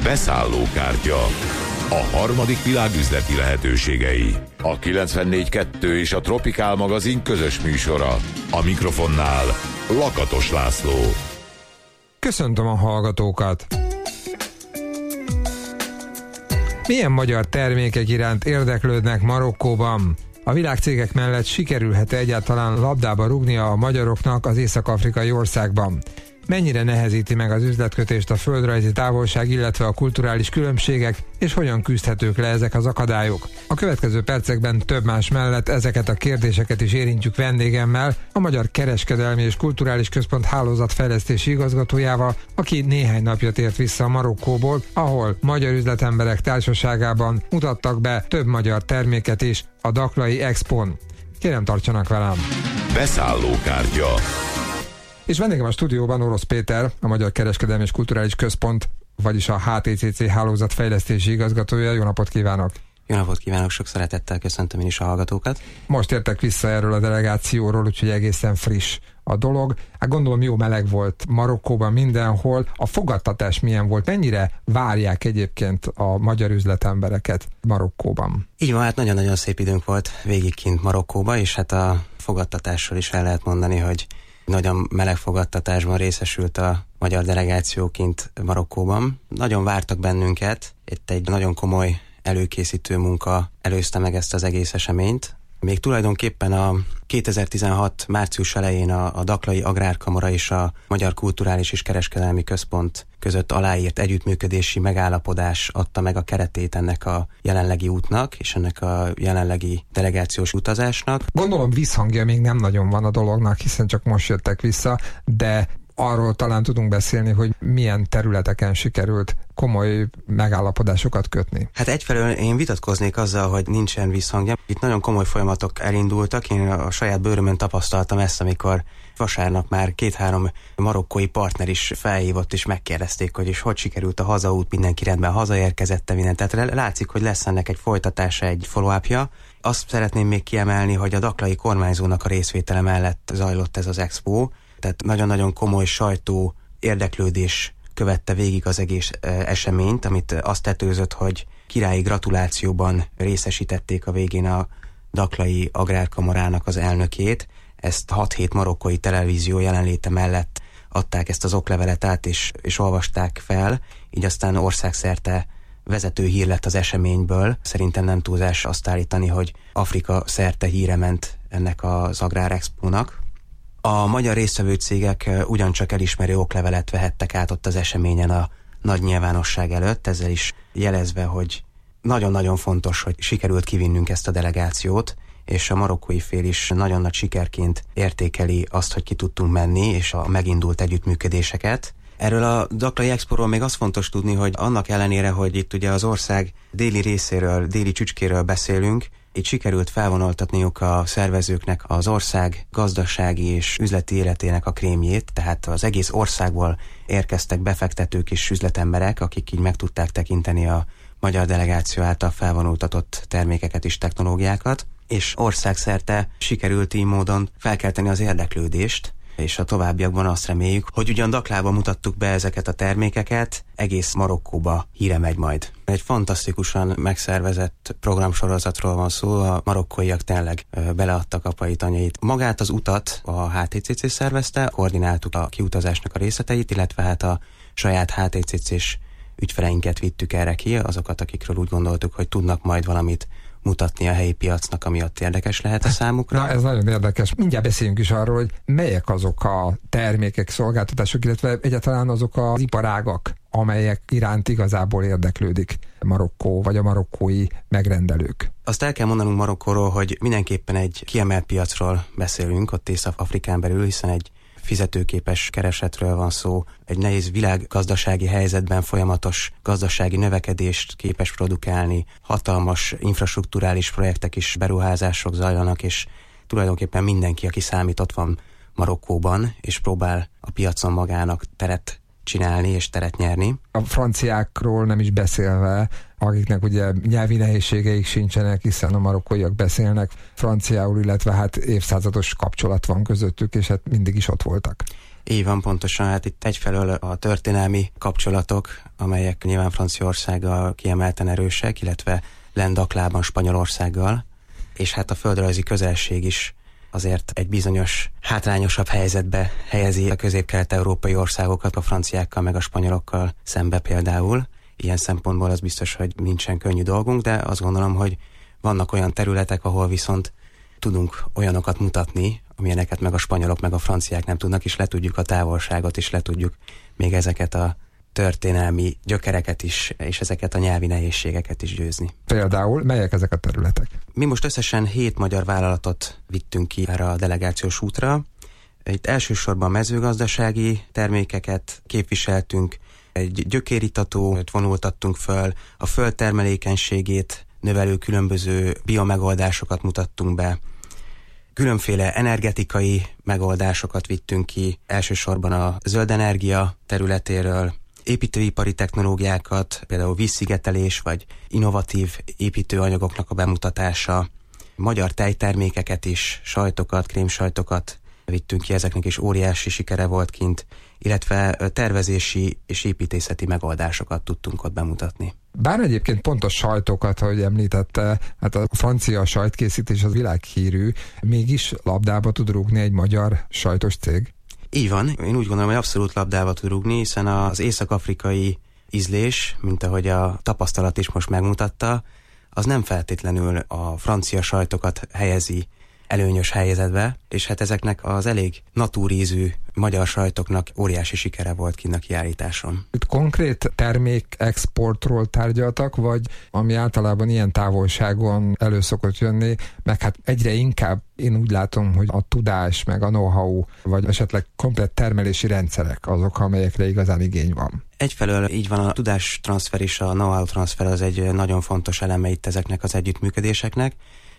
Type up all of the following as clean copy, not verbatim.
Beszállókártya. A harmadik világ üzleti lehetőségei. A 94.2 és a Tropikál magazin közös műsora. A mikrofonnál Lakatos László. Köszöntöm a hallgatókat! Milyen magyar termékek iránt érdeklődnek Marokkóban? A világcégek mellett sikerülhet egyáltalán labdába rúgnia a magyaroknak az észak-afrikai országban? Mennyire nehezíti meg az üzletkötést a földrajzi távolság, illetve a kulturális különbségek, és hogyan küzdhetők le ezek az akadályok? A következő percekben több más mellett ezeket a kérdéseket is érintjük vendégemmel, a Magyar Kereskedelmi és Kulturális Központ hálózatfejlesztési igazgatójával, aki néhány napja tért vissza Marokkóból, ahol magyar üzletemberek társaságában mutattak be több magyar terméket is a Daklai Expón. Kérem, tartsanak velem! Beszállókártya. És vendégem a stúdióban Orosz Péter, a Magyar Kereskedelmi és Kulturális Központ, vagyis a HTCC hálózatfejlesztési igazgatója. Jó napot kívánok! Jó napot kívánok, sok szeretettel köszöntöm én is a hallgatókat. Most értek vissza erről a delegációról, úgyhogy egészen friss a dolog. Hát gondolom jó meleg volt Marokkóban mindenhol. A fogadtatás milyen volt? Mennyire várják egyébként a magyar üzletembereket Marokkóban? Így van, hát nagyon-nagyon szép időnk volt végig kint Marokkóban, és hát a fogadtatásról is el lehet mondani, hogy nagyon meleg fogadtatásban részesült a magyar delegáció kint Marokkóban. Nagyon vártak bennünket, itt egy nagyon komoly előkészítő munka előzte meg ezt az egész eseményt. Még tulajdonképpen a 2016 március elején a Daklai Agrárkamara és a Magyar Kulturális és Kereskedelmi Központ között aláírt együttműködési megállapodás adta meg a keretét ennek a jelenlegi útnak és ennek a jelenlegi delegációs utazásnak. Gondolom visszhangja még nem nagyon van a dolognak, hiszen csak most jöttek vissza, de arról talán tudunk beszélni, hogy milyen területeken sikerült komoly megállapodásokat kötni. Hát egyfelől én vitatkoznék azzal, hogy nincsen visszhangja. Itt nagyon komoly folyamatok elindultak. Én a saját bőrömön tapasztaltam ezt, amikor vasárnap már 2-3 marokkói partner is felhívott, és megkérdezték, hogy és hogy sikerült a hazaút, mindenki rendben hazaérkezett, minden. Tehát látszik, hogy lesz ennek egy folytatása, egy follow-upja. Azt szeretném még kiemelni, hogy a daklai kormányzónak a részvétele mellett zajlott ez az expo. Tehát nagyon-nagyon komoly sajtó érdeklődés követte végig az egész eseményt, amit azt tetőzött, hogy királyi gratulációban részesítették a végén a Daklai Agrárkamarának az elnökét. Ezt 6-7 marokkói televízió jelenléte mellett adták ezt az oklevelet át, és olvasták fel, így aztán országszerte vezető hír lett az eseményből. Szerintem nem túlzás azt állítani, hogy Afrika szerte híre ment ennek az Agrár Expónak. A magyar résztvevő cégek ugyancsak elismerő oklevelet vehettek át ott az eseményen a nagy nyilvánosság előtt, ezzel is jelezve, hogy nagyon-nagyon fontos, hogy sikerült kivinnünk ezt a delegációt, és a marokkói fél is nagyon nagy sikerként értékeli azt, hogy ki tudtunk menni, és a megindult együttműködéseket. Erről a Daklai Expóról még az fontos tudni, hogy annak ellenére, hogy itt ugye az ország déli részéről, déli csücskéről beszélünk, itt sikerült felvonultatniuk a szervezőknek az ország gazdasági és üzleti életének a krémjét, tehát az egész országból érkeztek befektetők és üzletemberek, akik így meg tudták tekinteni a magyar delegáció által felvonultatott termékeket és technológiákat, és országszerte sikerült így módon felkelteni az érdeklődést, és a továbbiakban azt reméljük, hogy ugyan Daklában mutattuk be ezeket a termékeket, egész Marokkóba híre megy majd. Egy fantasztikusan megszervezett programsorozatról van szó, a marokkóiak tényleg beleadtak apait, anyait. Magát az utat a HTCC szervezte, koordináltuk a kiutazásnak a részleteit, illetve hát a saját HTCC-s ügyfeleinket vittük erre ki, azokat, akikről úgy gondoltuk, hogy tudnak majd valamit mutatni a helyi piacnak, ami ott érdekes lehet a számukra. Na, ez nagyon érdekes. Mindjárt beszéljünk is arról, hogy melyek azok a termékek, szolgáltatások, illetve egyáltalán azok az iparágak, amelyek iránt igazából érdeklődik Marokkó, vagy a marokkói megrendelők. Azt el kell mondanunk Marokkóról, hogy mindenképpen egy kiemelt piacról beszélünk, ott Észak-Afrikán belül, hiszen egy fizetőképes keresetről van szó, egy nehéz világgazdasági helyzetben folyamatos gazdasági növekedést képes produkálni, hatalmas infrastrukturális projektek és beruházások zajlanak, és tulajdonképpen mindenki, aki számít, ott van Marokkóban, és próbál a piacon magának teret csinálni és teret nyerni. A franciákról nem is beszélve, akiknek ugye nyelvi nehézségeik sincsenek, hiszen a marokkóiak beszélnek franciául, illetve hát évszázados kapcsolat van közöttük, és hát mindig is ott voltak. Így van, pontosan. Hát itt egyfelől a történelmi kapcsolatok, amelyek nyilván Franciaországgal kiemelten erősek, illetve Lendaklában Spanyolországgal, és hát a földrajzi közelség is azért egy bizonyos hátrányosabb helyzetbe helyezi a közép-kelet-európai országokat a franciákkal meg a spanyolokkal szembe például. Ilyen szempontból az biztos, hogy nincsen könnyű dolgunk, de azt gondolom, hogy vannak olyan területek, ahol viszont tudunk olyanokat mutatni, amilyeneket meg a spanyolok, meg a franciák nem tudnak, és le tudjuk a távolságot, és le tudjuk még ezeket a történelmi gyökereket is, és ezeket a nyelvi nehézségeket is győzni. Például melyek ezek a területek? Mi most összesen 7 magyar vállalatot vittünk ki erre a delegációs útra. Itt elsősorban mezőgazdasági termékeket képviseltünk, egy gyökéritatót vonultattunk föl, a földtermelékenységét növelő különböző biomegoldásokat mutattunk be, különféle energetikai megoldásokat vittünk ki, elsősorban a zöld energia területéről, építőipari technológiákat, például vízszigetelés vagy innovatív építőanyagoknak a bemutatása, magyar tejtermékeket is, sajtokat, krémsajtokat vittünk ki, ezeknek is óriási sikere volt kint, illetve tervezési és építészeti megoldásokat tudtunk ott bemutatni. Bár egyébként pont a sajtokat, ahogy említette, hát a francia sajtkészítés az világhírű, mégis labdába tud rúgni egy magyar sajtos cég? Így van, én úgy gondolom, hogy abszolút labdába tud rúgni, hiszen az észak-afrikai ízlés, mint ahogy a tapasztalat is most megmutatta, az nem feltétlenül a francia sajtokat helyezi előnyös helyzetbe, és hát ezeknek az elég natúrízű magyar sajtoknak óriási sikere volt kint a kiállításon. Itt konkrét termékexportról tárgyaltak, vagy ami általában ilyen távolságon elő szokott jönni, meg hát egyre inkább én úgy látom, hogy a tudás, meg a know-how, vagy esetleg komplett termelési rendszerek azok, amelyekre igazán igény van. Egyfelől így van, a tudástranszfer és a know-how transfer az egy nagyon fontos eleme itt ezeknek az együttműködéseknek,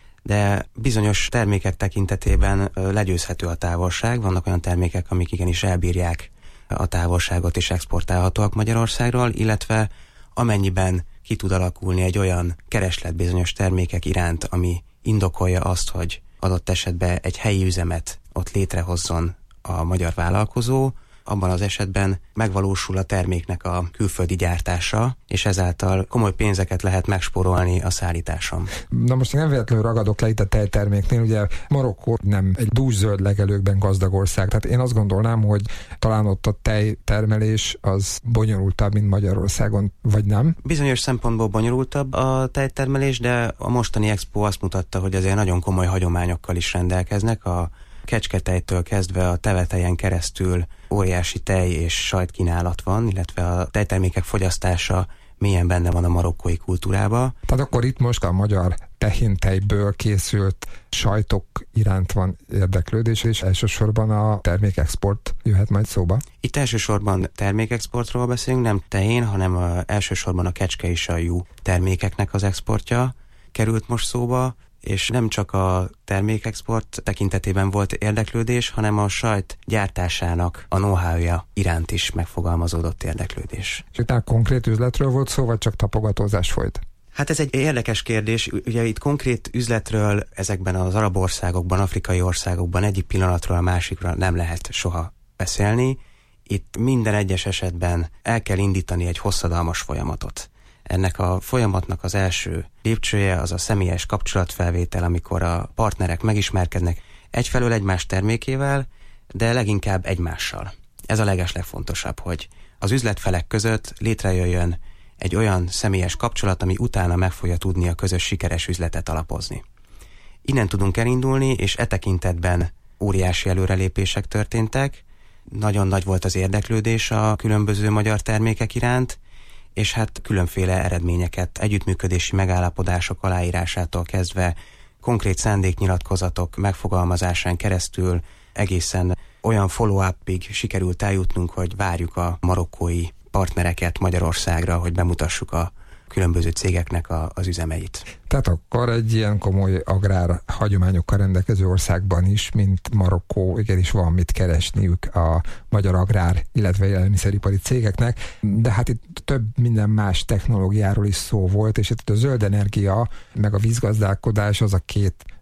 de bizonyos termékek tekintetében legyőzhető a távolság. Vannak olyan termékek, amik igenis elbírják a távolságot és exportálhatóak Magyarországról, illetve amennyiben ki tud alakulni egy olyan kereslet bizonyos termékek iránt, ami indokolja azt, hogy adott esetben egy helyi üzemet ott létrehozzon a magyar vállalkozó, abban az esetben megvalósul a terméknek a külföldi gyártása, és ezáltal komoly pénzeket lehet megspórolni a szállításon. Na most nem véletlenül ragadok le itt a tejterméknél, ugye Marokkó nem egy dúszöld legelőkben gazdag ország, tehát én azt gondolnám, hogy talán ott a tejtermelés az bonyolultabb, mint Magyarországon, vagy nem? Bizonyos szempontból bonyolultabb a tejtermelés, de a mostani expo azt mutatta, hogy azért nagyon komoly hagyományokkal is rendelkeznek, a kecsketejtől kezdve a tevetejen keresztül óriási tej és sajtkínálat van, illetve a tejtermékek fogyasztása mélyen benne van a marokkói kultúrába. Tehát akkor itt most a magyar tehintejből készült sajtok iránt van érdeklődés, és elsősorban a termékexport jöhet majd szóba? Itt elsősorban termékexportról beszélünk, nem tehén, hanem elsősorban a kecske és a juh termékeknek az exportja került most szóba, és nem csak a termékexport tekintetében volt érdeklődés, hanem a sajt gyártásának a know-how-ja iránt is megfogalmazódott érdeklődés. És utána konkrét üzletről volt szó, vagy csak tapogatózás folyt? Hát ez egy érdekes kérdés. Ugye itt konkrét üzletről ezekben az arab országokban, afrikai országokban egyik pillanatról a másikra nem lehet soha beszélni. Itt minden egyes esetben el kell indítani egy hosszadalmas folyamatot. Ennek a folyamatnak az első lépcsője az a személyes kapcsolatfelvétel, amikor a partnerek megismerkednek egyfelől egymás termékével, de leginkább egymással. Ez a legeslegfontosabb, hogy az üzletfelek között létrejöjjön egy olyan személyes kapcsolat, ami utána meg fogja tudni a közös sikeres üzletet alapozni. Innen tudunk elindulni, és e tekintetben óriási előrelépések történtek. Nagyon nagy volt az érdeklődés a különböző magyar termékek iránt, és hát különféle eredményeket, együttműködési megállapodások aláírásától kezdve konkrét szándéknyilatkozatok megfogalmazásán keresztül egészen olyan follow-upig sikerült eljutnunk, hogy várjuk a marokkói partnereket Magyarországra, hogy bemutassuk a különböző cégeknek az üzemeit. Tehát akkor egy ilyen komoly agrár hagyományokkal rendelkező országban is, mint Marokkó, igenis van mit keresniük a magyar agrár, illetve élelmiszeripari cégeknek, de hát itt több minden más technológiáról is szó volt, és itt a zöld energia, meg a vízgazdálkodás az a két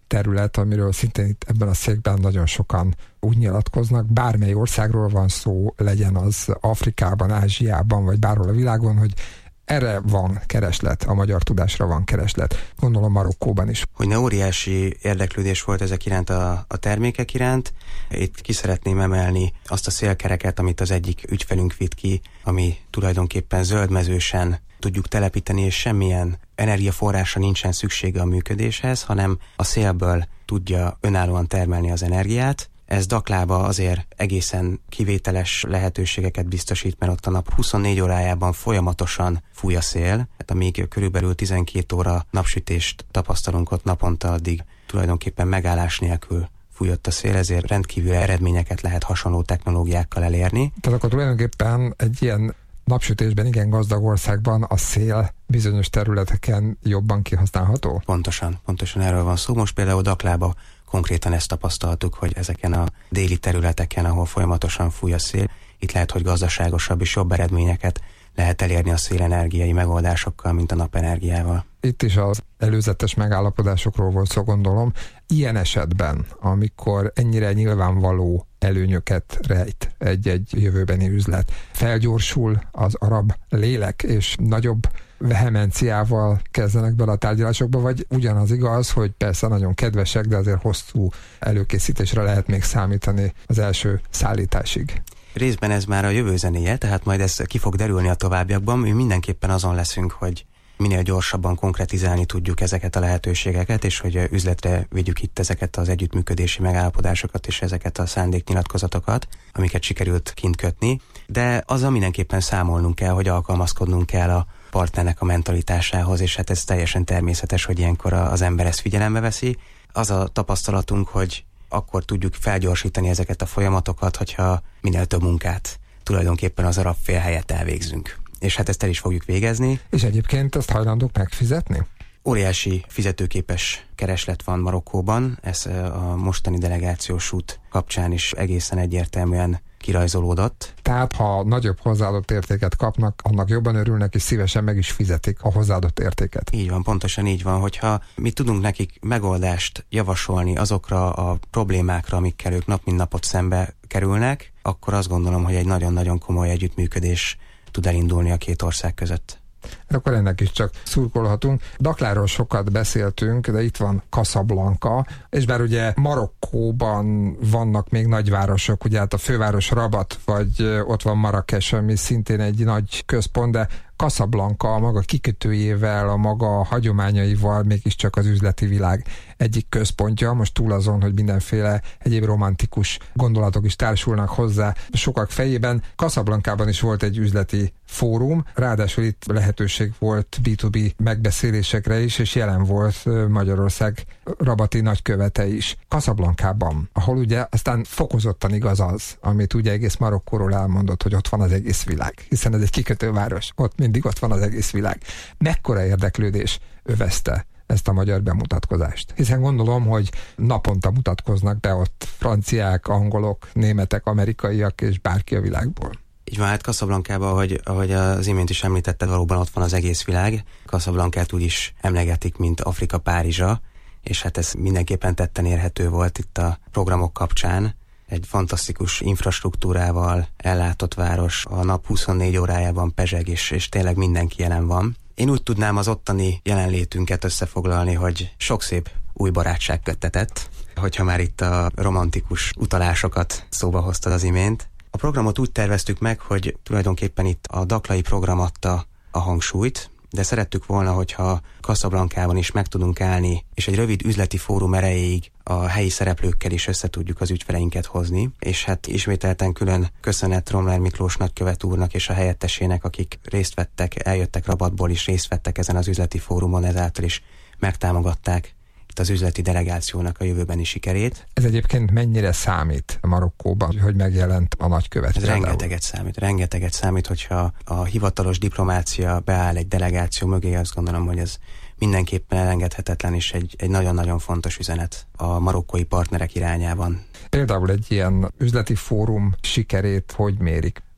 terület, amiről szintén itt ebben a székben nagyon sokan úgy nyilatkoznak, bármely országról van szó, legyen az Afrikában, Ázsiában, vagy bárhol a világon, hogy erre van kereslet, a magyar tudásra van kereslet. Gondolom Marokkóban is. Hogy ne óriási érdeklődés volt ezek iránt a termékek iránt. Itt ki szeretném emelni azt a szélkereket, amit az egyik ügyfelünk vitt ki, ami tulajdonképpen zöldmezősen tudjuk telepíteni, és semmilyen energiaforrása nincsen szüksége a működéshez, hanem a szélből tudja önállóan termelni az energiát. Ez Daklába azért egészen kivételes lehetőségeket biztosít, mert ott a nap 24 órájában folyamatosan fúj a szél, tehát amíg körülbelül 12 óra napsütést tapasztalunk ott naponta, addig tulajdonképpen megállás nélkül fújott a szél, ezért rendkívül eredményeket lehet hasonló technológiákkal elérni. Tehát akkor tulajdonképpen egy ilyen napsütésben igen gazdag országban a szél bizonyos területeken jobban kihasználható? Pontosan erről van szó. Most például Daklába konkrétan ezt tapasztaltuk, hogy ezeken a déli területeken, ahol folyamatosan fúj a szél, itt lehet, hogy gazdaságosabb és jobb eredményeket lehet elérni a szélenergiai megoldásokkal, mint a napenergiával. Itt is az előzetes megállapodásokról volt szó, gondolom. Ilyen esetben, amikor ennyire nyilvánvaló előnyöket rejt egy jövőbeni üzlet, felgyorsul az arab lélek, és nagyobb vehemenciával kezdenek bele a tárgyalásokba, vagy ugyanaz igaz, hogy persze nagyon kedvesek, de azért hosszú előkészítésre lehet még számítani az első szállításig. Részben ez már a jövő zenéje, tehát majd ez ki fog derülni a továbbiakban. Mi mindenképpen azon leszünk, hogy minél gyorsabban konkretizálni tudjuk ezeket a lehetőségeket, és hogy üzletre vigyük itt ezeket az együttműködési megállapodásokat és ezeket a szándéknyilatkozatokat, amiket sikerült kint kötni. De azzal mindenképpen számolnunk kell, hogy alkalmazkodnunk kell a partnernek a mentalitásához, és hát ez teljesen természetes, hogy ilyenkor az ember ezt figyelembe veszi. Az a tapasztalatunk, hogy akkor tudjuk felgyorsítani ezeket a folyamatokat, hogyha minél több munkát tulajdonképpen az arab fél helyett elvégzünk. És hát ezt el is fogjuk végezni. És egyébként ezt hajlandók megfizetni? Óriási fizetőképes kereslet van Marokkóban, ez a mostani delegációs út kapcsán is egészen egyértelműen kirajzolódott. Tehát ha nagyobb hozzáadott értéket kapnak, annak jobban örülnek, és szívesen meg is fizetik a hozzáadott értéket. Így van, pontosan így van, hogyha mi tudunk nekik megoldást javasolni azokra a problémákra, amikkel ők nap mint napot szembe kerülnek, akkor azt gondolom, hogy egy nagyon-nagyon komoly együttműködés tud elindulni a két ország között. Akkor ennek is csak szurkolhatunk. Dakláról sokat beszéltünk, de itt van Casablanca, és bár ugye Marokkóban vannak még nagyvárosok, ugye hát a főváros Rabat, vagy ott van Marrakes, ami szintén egy nagy központ, de Casablanca a maga kikötőjével, a maga hagyományaival mégiscsak az üzleti világ egyik központja, most túl azon, hogy mindenféle egyéb romantikus gondolatok is társulnak hozzá sokak fejében. Casablancában is volt egy üzleti fórum, ráadásul itt lehetőség volt B2B megbeszélésekre is, és jelen volt Magyarország rabati nagykövete is. Casablancában, ahol ugye aztán fokozottan igaz az, amit ugye egész Marokkóról elmondott, hogy ott van az egész világ, hiszen ez egy kikötőváros, ott mindig ott van az egész világ. Mekkora érdeklődés övezte ezt a magyar bemutatkozást? Hiszen gondolom, hogy naponta mutatkoznak be ott franciák, angolok, németek, amerikaiak és bárki a világból. Így van, hát Casablancában, ahogy az imént is említetted, valóban ott van az egész világ. Casablancát úgy is emlegetik, mint Afrika Párizsa, és hát ez mindenképpen tetten érhető volt itt a programok kapcsán. Egy fantasztikus infrastruktúrával ellátott város, a nap 24 órájában pezseg, és tényleg mindenki jelen van. Én úgy tudnám az ottani jelenlétünket összefoglalni, hogy sok szép új barátság köttetett, hogyha már itt a romantikus utalásokat szóba hoztad az imént. A programot úgy terveztük meg, hogy tulajdonképpen itt a daklai program adta a hangsúlyt, de szerettük volna, hogyha Casablancában is meg tudunk állni, és egy rövid üzleti fórum erejéig a helyi szereplőkkel is össze tudjuk az ügyfeleinket hozni, és hát ismételten külön köszönet Romler Miklós nagykövet úrnak és a helyettesének, akik részt vettek, eljöttek Rabatból is, részt vettek ezen az üzleti fórumon, ezáltal is megtámogatták itt az üzleti delegációnak a jövőbeni sikerét. Ez egyébként mennyire számít Marokkóban, hogy megjelent a nagykövet? Ez rengeteget számít, hogyha a hivatalos diplomácia beáll egy delegáció mögé, azt gondolom, hogy ez mindenképpen elengedhetetlen és egy nagyon-nagyon fontos üzenet a marokkói partnerek irányában. Például egy ilyen üzleti fórum sikerét hogy mérik?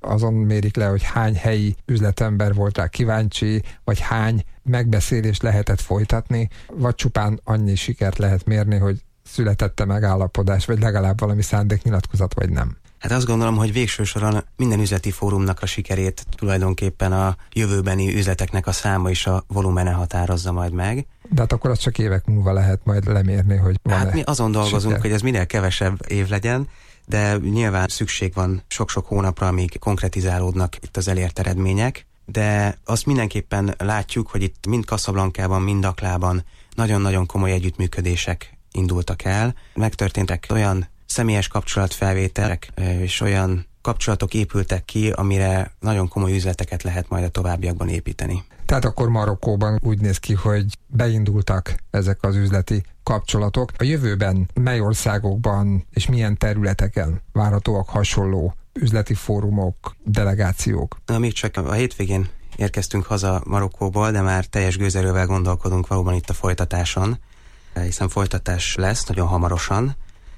azon mérik le, hogy hány helyi üzletember volt rá kíváncsi, vagy hány megbeszélést lehetett folytatni, vagy csupán annyi sikert lehet mérni, hogy születette megállapodás, vagy legalább valami szándéknyilatkozat, vagy nem. Hát azt gondolom, hogy végső soron minden üzleti fórumnak a sikerét tulajdonképpen a jövőbeni üzleteknek a száma és a volumene határozza majd meg. De hát akkor az csak évek múlva lehet majd lemérni, hogy van-e. Hát mi azon dolgozunk, siker, hogy ez minél kevesebb év legyen, de nyilván szükség van sok-sok hónapra, amíg konkretizálódnak itt az elért eredmények, de azt mindenképpen látjuk, hogy itt mind Casablancában, mind Daklában nagyon-nagyon komoly együttműködések indultak el. Megtörténtek olyan személyes kapcsolatfelvételek, és olyan kapcsolatok épültek ki, amire nagyon komoly üzleteket lehet majd a továbbiakban építeni. Tehát akkor Marokkóban úgy néz ki, hogy beindultak ezek az üzleti kapcsolatok. A jövőben mely országokban és milyen területeken várhatóak hasonló üzleti fórumok, delegációk? Még csak a hétvégén érkeztünk haza Marokkóból, de már teljes gőzerővel gondolkodunk valóban itt a folytatáson, hiszen folytatás lesz nagyon hamarosan.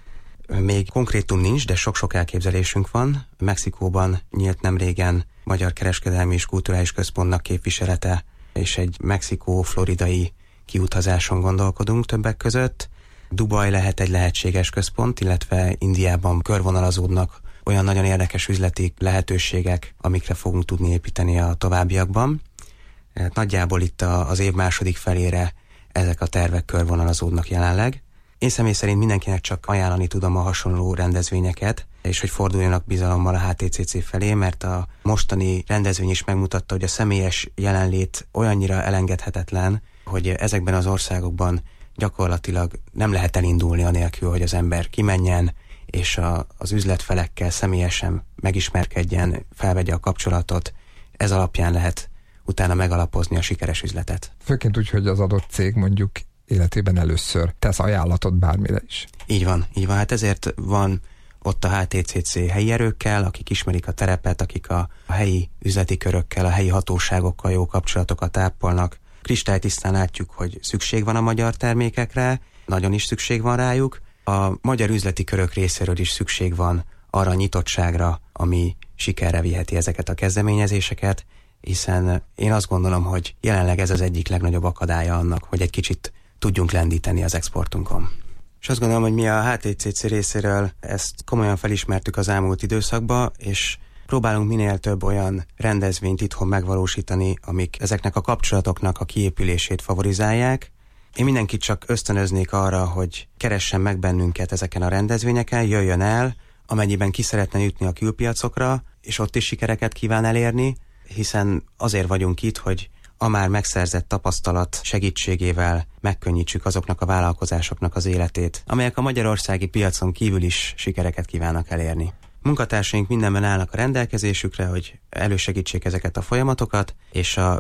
Még konkrétum nincs, de sok-sok elképzelésünk van. Mexikóban nyílt nemrégen Magyar Kereskedelmi és Kulturális Központnak képviselete, és egy mexikó-floridai kiutazáson gondolkodunk többek között. Dubaj lehet egy lehetséges központ, illetve Indiában körvonalazódnak olyan nagyon érdekes üzleti lehetőségek, amikre fogunk tudni építeni a továbbiakban. Nagyjából itt az év második felére ezek a tervek körvonalazódnak jelenleg. Én személy szerint mindenkinek csak ajánlani tudom a hasonló rendezvényeket, és hogy forduljanak bizalommal a HTCC felé, mert a mostani rendezvény is megmutatta, hogy a személyes jelenlét olyannyira elengedhetetlen, hogy ezekben az országokban gyakorlatilag nem lehet elindulni anélkül, hogy az ember kimenjen, és az üzletfelekkel személyesen megismerkedjen, felvegye a kapcsolatot. Ez alapján lehet utána megalapozni a sikeres üzletet. Főként úgy, hogy az adott cég mondjuk életében először tesz ajánlatot bármire is. Így van. Hát ezért van ott a HTCC helyi erőkkel, akik ismerik a terepet, akik a helyi üzleti körökkel, a helyi hatóságokkal jó kapcsolatokat ápolnak. Kristálytisztán látjuk, hogy szükség van a magyar termékekre, nagyon is szükség van rájuk. A magyar üzleti körök részéről is szükség van arra a nyitottságra, ami sikerre viheti ezeket a kezdeményezéseket, hiszen én azt gondolom, hogy jelenleg ez az egyik legnagyobb akadálya annak, hogy egy kicsit tudjunk lendíteni az exportunkon. És azt gondolom, hogy mi a HTCC részéről ezt komolyan felismertük az elmúlt időszakban, és próbálunk minél több olyan rendezvényt itthon megvalósítani, amik ezeknek a kapcsolatoknak a kiépülését favorizálják. Én mindenkit csak ösztönöznék arra, hogy keressen meg bennünket ezeken a rendezvényeken, jöjjön el, amennyiben ki szeretne jutni a külpiacokra, és ott is sikereket kíván elérni, hiszen azért vagyunk itt, hogy a már megszerzett tapasztalat segítségével megkönnyítsük azoknak a vállalkozásoknak az életét, amelyek a magyarországi piacon kívül is sikereket kívánnak elérni. Munkatársaink mindenben állnak a rendelkezésükre, hogy elősegítsék ezeket a folyamatokat, és a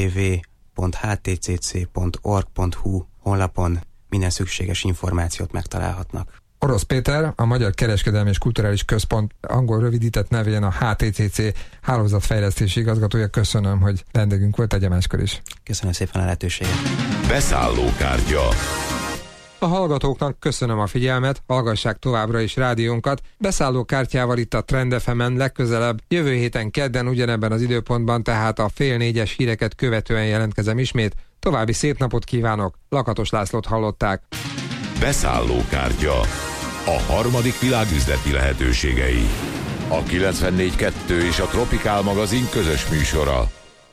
www.htcc.org.hu honlapon minden szükséges információt megtalálhatnak. Orosz Péter, a Magyar Kereskedelmi és Kulturális Központ angol rövidített nevén a HTCC hálózatfejlesztési igazgatója. Köszönöm, hogy vendégünk volt, tegye máskor is. Köszönöm szépen a lehetőséget. Beszállókártya. A hallgatóknak köszönöm a figyelmet, hallgassák továbbra is rádiónkat. Beszállókártyával itt a Trend FM-en legközelebb, jövő héten kedden ugyanebben az időpontban, tehát a 3:30 híreket követően jelentkezem ismét. További szép napot kívánok, Lakatos Lászlót hallották. Beszállókártya. A harmadik világ üzleti lehetőségei. A 94.2 és a Tropikál magazin közös műsora.